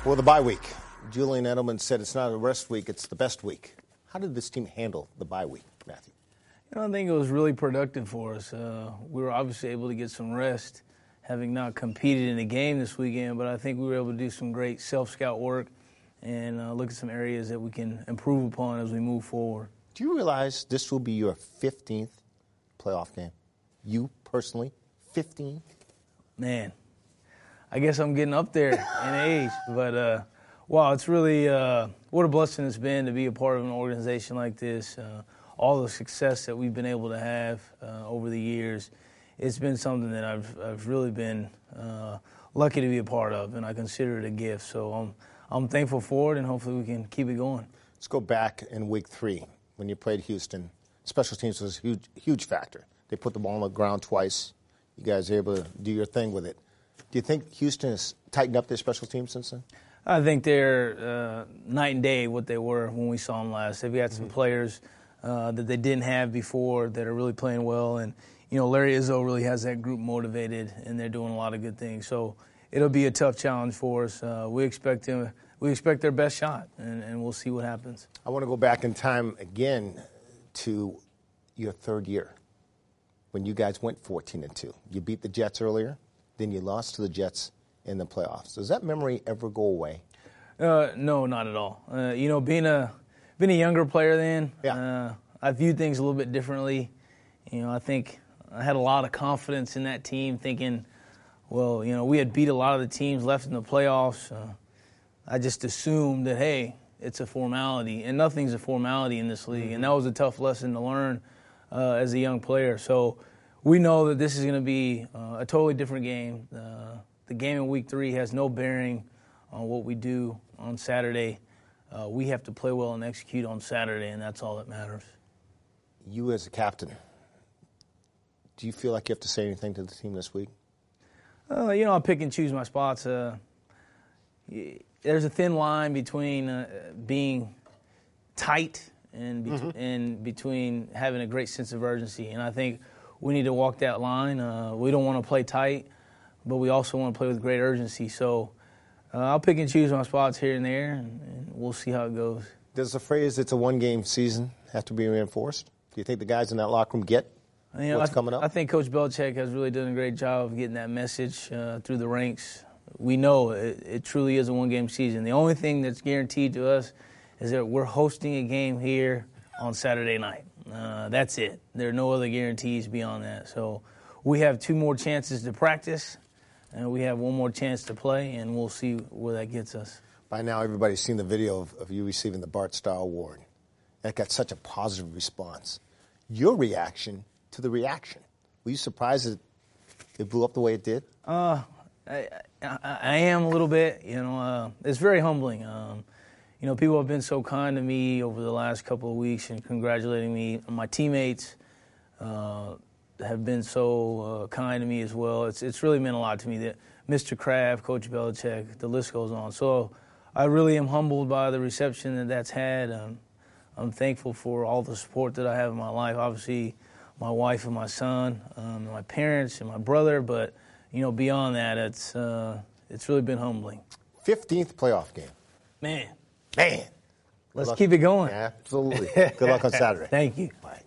Well, the bye week. Julian Edelman said it's not a rest week, it's the best week. How did this team handle the bye week, Matthew? I think it was really productive for us. We were obviously able to get some rest, having not competed in a game this weekend, but I think we were able to do some great self-scout work and look at some areas that we can improve upon as we move forward. Do you realize this will be your 15th playoff game? You personally, 15? Man, I guess I'm getting up there in age, but wow, it's really what a blessing it's been to be a part of an organization like this. All the success that we've been able to have over the years, it's been something that I've really been lucky to be a part of, and I consider it a gift. So I'm thankful for it, and hopefully we can keep it going. Let's go back in week 3 when you played Houston. Special teams was a huge factor. They put the ball on the ground twice. You guys were able to do your thing with it. Do you think Houston has tightened up their special teams since then? I think they're night and day what they were when we saw them last. They've got some players that they didn't have before that are really playing well. And, Larry Izzo really has that group motivated, and they're doing a lot of good things. So it'll be a tough challenge for us. We expect their best shot, and we'll see what happens. I want to go back in time again to your third year when you guys went 14-2. You beat the Jets earlier, then you lost to the Jets in the playoffs. Does that memory ever go away? No, not at all. Being a younger player then, I viewed things a little bit differently. I think I had a lot of confidence in that team, thinking, well, we had beat a lot of the teams left in the playoffs. I just assumed that, hey, it's a formality, and nothing's a formality in this league. And that was a tough lesson to learn as a young player. So we know that this is going to be a totally different game. The game in week 3 has no bearing on what we do on Saturday. We have to play well and execute on Saturday, and that's all that matters. You as a captain, do you feel like you have to say anything to the team this week? I pick and choose my spots. There's a thin line between being tight and between having a great sense of urgency, and I think we need to walk that line. We don't want to play tight, but we also want to play with great urgency. So I'll pick and choose my spots here and there, and we'll see how it goes. Does the phrase, it's a one-game season, have to be reinforced? Do you think the guys in that locker room get what's coming up? I think Coach Belichick has really done a great job of getting that message through the ranks. We know it truly is a one-game season. The only thing that's guaranteed to us is that we're hosting a game here on Saturday night. That's it. There are no other guarantees beyond that. So we have 2 more chances to practice, and we have 1 more chance to play, and we'll see where that gets us. By now, everybody's seen the video of you receiving the Bart Starr Award. That got such a positive response. Your reaction to the reaction. Were you surprised that it blew up the way it did? I am a little bit. It's very humbling. People have been so kind to me over the last couple of weeks and congratulating me. My teammates have been so kind to me as well. It's really meant a lot to me. That Mr. Kraft, Coach Belichick, the list goes on. So I really am humbled by the reception that's had. I'm thankful for all the support that I have in my life. Obviously, my wife and my son, my parents and my brother. But beyond that, it's really been humbling. 15th playoff game. Man. Let's keep it going. Absolutely. Good luck on Saturday. Thank you. Bye.